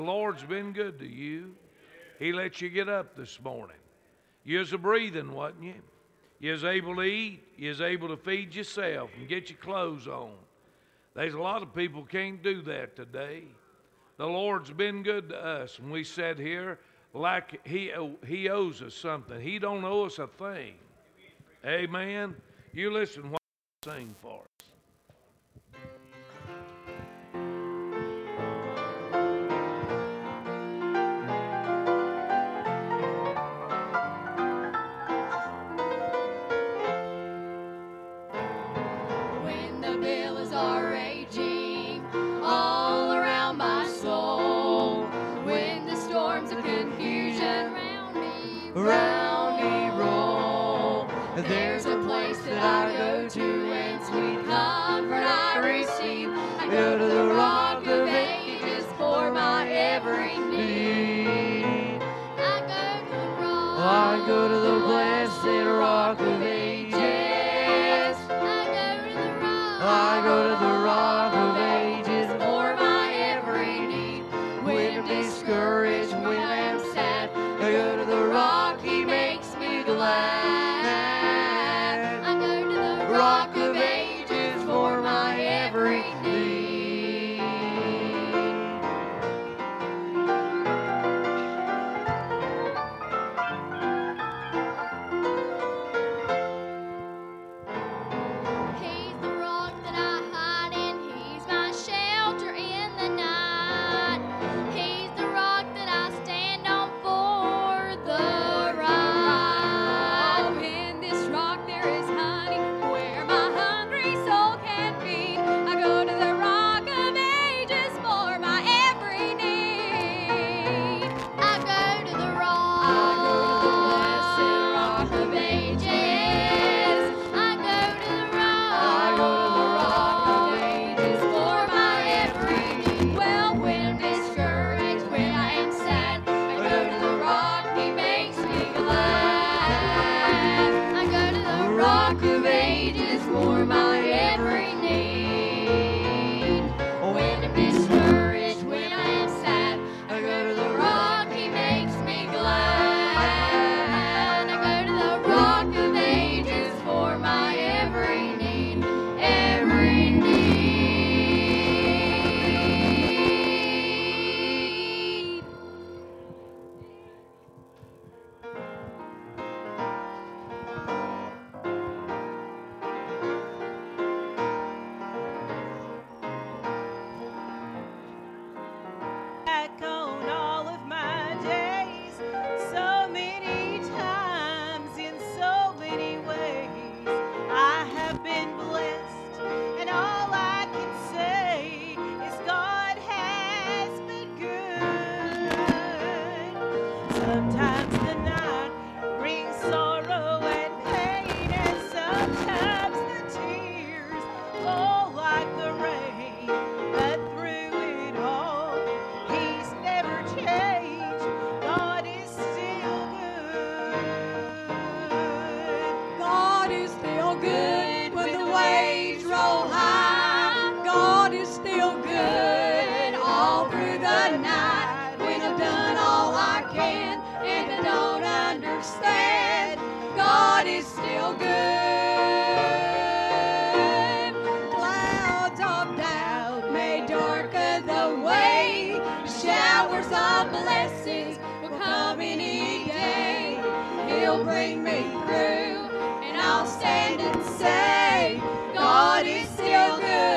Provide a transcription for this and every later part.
The Lord's been good to you. He let you get up this morning. You was a breathing, wasn't you? You was able to eat. You was able to feed yourself and get your clothes on. There's a lot of people can't do that today. The Lord's been good to us, and we sat here like He owes us something. He don't owe us a thing. Amen. You listen what I sing for us. Round me roll. There's a place that I go to and sweet comfort I receive. I go to the Rock of Ages for my every need. I go to the blessed Rock of Ages. I go to the Rock of Ages for my every need. When I'm discouraged, when I'm sad, I go to the Rock, He makes me glad. I go to the Rock of Ages for my every need. He's the rock that I hide in. He's my shelter in the night. He's the rock that I stand on for the right. Oh, in this rock there is honey where my hungry soul can feed. I go to the Rock of Ages for my every need. I go to the rock. I go to the blessed Rock of Ages. I go to the rock. I go to the Rock of Ages for my every need. Well, when I'm discouraged, when I am sad, I go to the Rock, He makes me glad. I go to The Rock of Ages for my every need. When I'm discouraged, when I am sad, I go to the Rock, He makes me glad. I go to the Rock of Ages for my every need, every need. Back on all of my days, so many times in so many ways I have been blessed, and all I can say is God has been good. Sometimes the night brings sorrow and pain, and sometimes the tears fall like the rain, but through it all He's never changed. God is still good. God is still good when the waves roll high. God is still good all through the night. When I've done all I can and I don't understand, God is still good. Clouds of doubt may darken the way. Showers of blessings will come any day. He'll bring me through, and I'll stand and say, God is still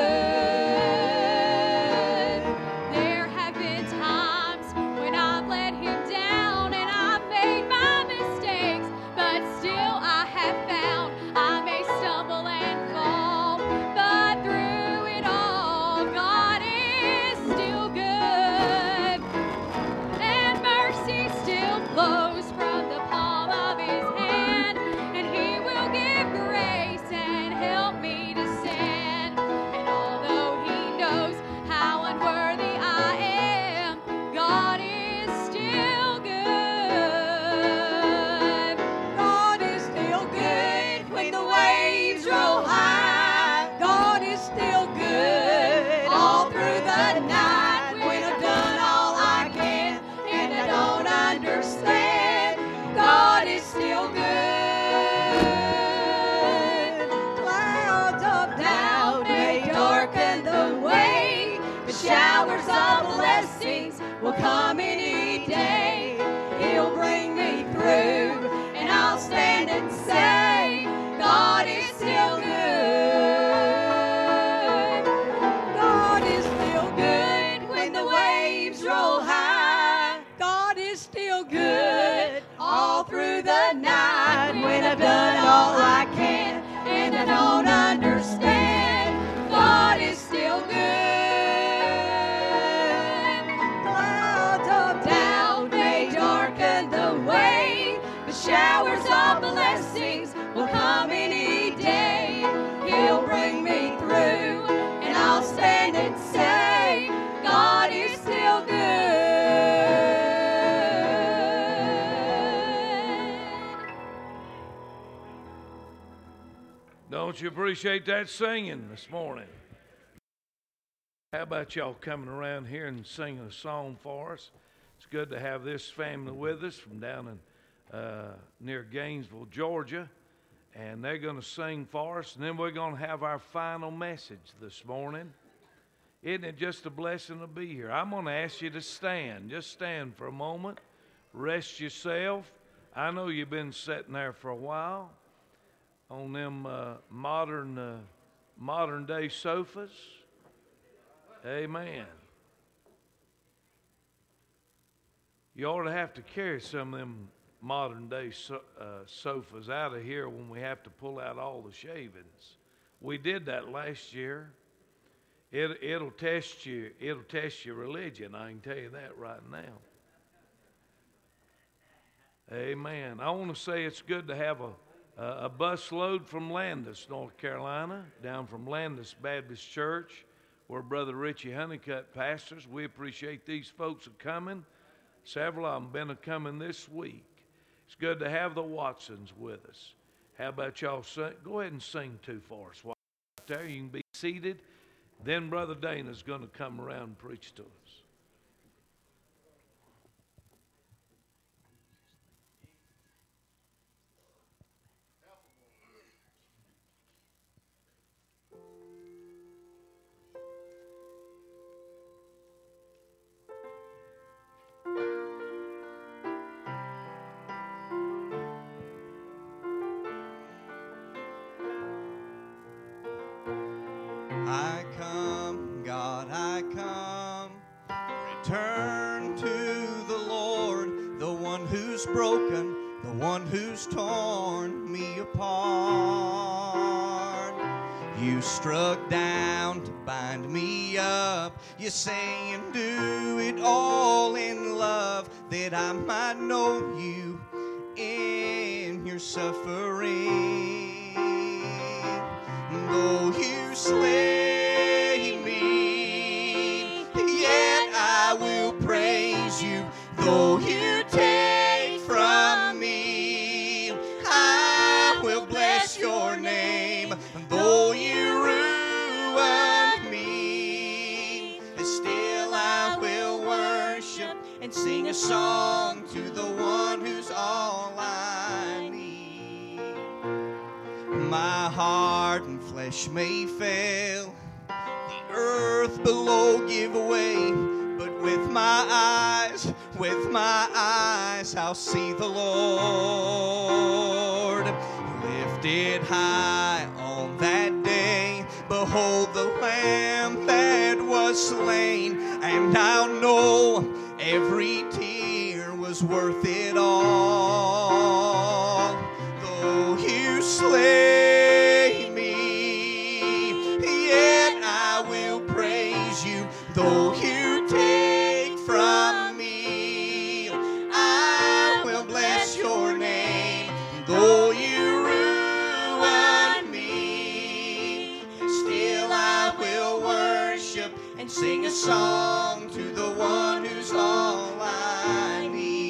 good. There have been times when I've let Him down and I've made my mistakes, but still I have found I may stumble and fall, but through it all, God is still good, and mercy still flows from the palm of His hand. through the night when I've done all I can and I don't understand. God is still good. Clouds of doubt may darken the way, but showers of blessings will come any day. He'll bring me through, and I'll stand and say, God is still good. Don't you appreciate that singing this morning? How about y'all coming around here and singing a song for us? It's good to have this family with us from down in near Gainesville, Georgia. And they're going to sing for us, and then we're going to have our final message this morning. Isn't it just a blessing to be here? I'm going to ask you to stand. Just stand for a moment. Rest yourself. I know you've been sitting there for a while on them modern day sofas. Amen. You ought to have to carry some of them modern day sofas out of here when we have to pull out all the shavings. We did that last year. It'll test you. It'll test your religion. I can tell you that right now. Amen. I want to say it's good to have a bus load from Landis, North Carolina, down from Landis Baptist Church, where Brother Richie Honeycutt pastors. We appreciate these folks coming. Several of them been coming this week. It's good to have the Watsons with us. How about y'all sing? Go ahead and sing two for us. While you're out there, you can be seated. Then Brother Dana's going to come around and preach to us. I come, God, I come, return to the Lord, the one who's broken, the one who's torn me apart. You struck down to bind me up, you say and do it all in love, that I might know you in your suffering. Though you slay me, yet I will praise you. Though you take from me, I will bless your name. Though you ruin me, still I will worship and sing a song to the one who's all I need. My heart and flesh may fail, the earth below give way, but with my eyes, I'll see the Lord. Lifted high on that day, behold the Lamb that was slain, and I'll know every tear was worth it all. Though you slay me, yet I will praise you. Though you take from me, I will bless your name. Though you ruin me, still I will worship and sing a song to the one who's all I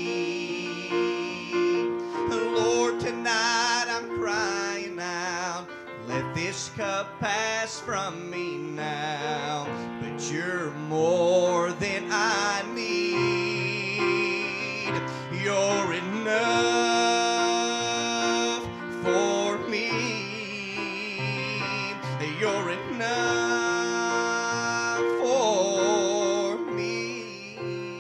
need. Lord, tonight I'm crying out, let this cup pass from me now, but you're more than I need. You're enough for me. You're enough for me.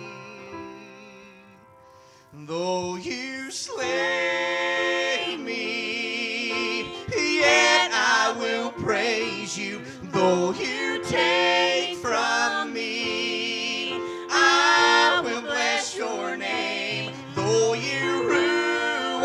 Though you slay me, yet I will praise you. Though you take from me, I will bless your name. Though you ruin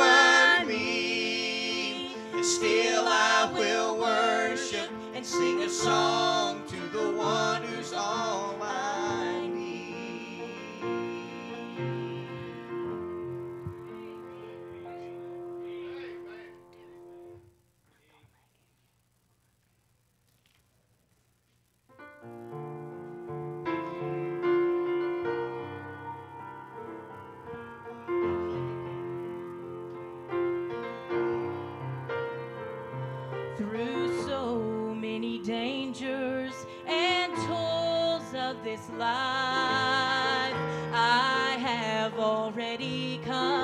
many dangers and toils of this life I have already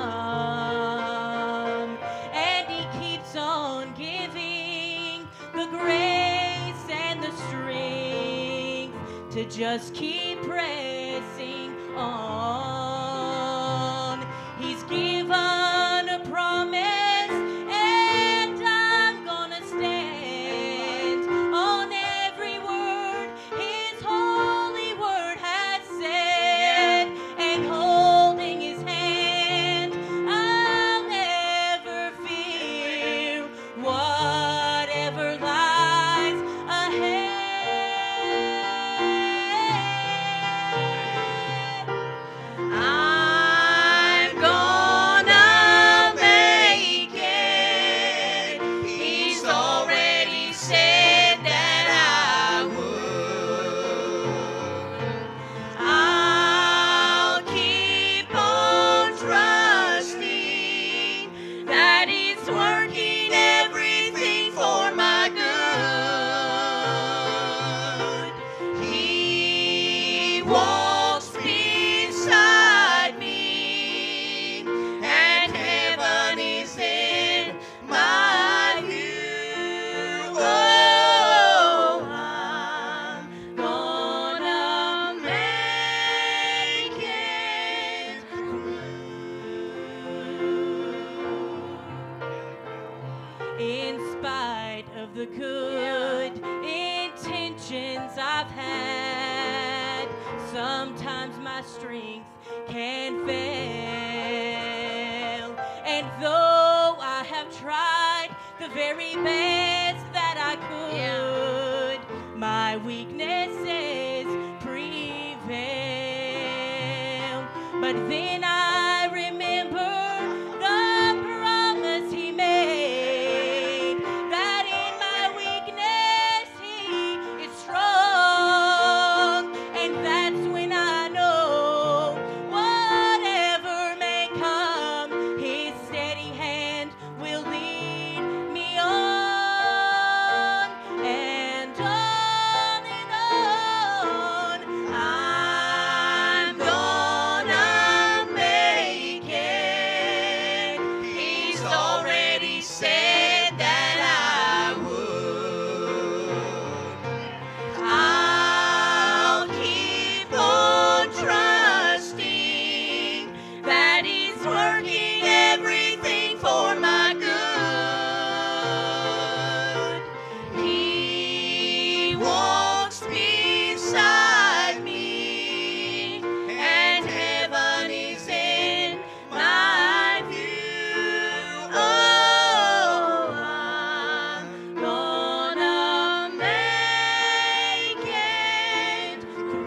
come, and He keeps on giving the grace and the strength to just keep pressing on. He's given a promise, and I'm gonna stand on every word His holy word has said, and holding His hand, I'll never fear whatever lies ahead. I'm gonna make it. He's already said that I would. I'll keep on trusting that He's working everything for my good. He walks beside me, and heaven is in my view. Oh, I'm gonna make it through. In spite of the good intentions I've had, sometimes my strength can fail. And though I have tried the very best that I could, my weaknesses prevail. But then I remember the promise He made, that in my weakness He is strong. And that's when I know whatever may come, His steady hand will lead me on and on and on. I'm gonna make it. He's already said that I would. I'll keep on trusting that He's working everything for my good. He walks beside me, and heaven is in my view. Oh, I'm gonna make it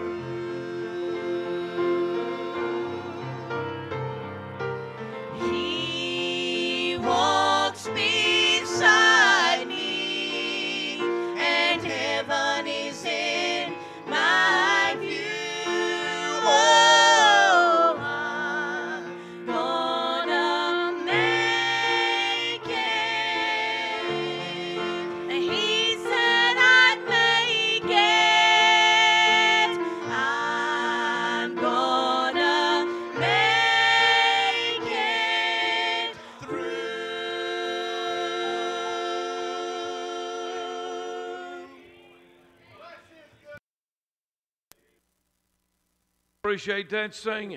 through. He walks beside me, and heaven is in my view. Oh, I'm gonna make it. He said I'd make it. I'm gonna make it through. Appreciate that singing.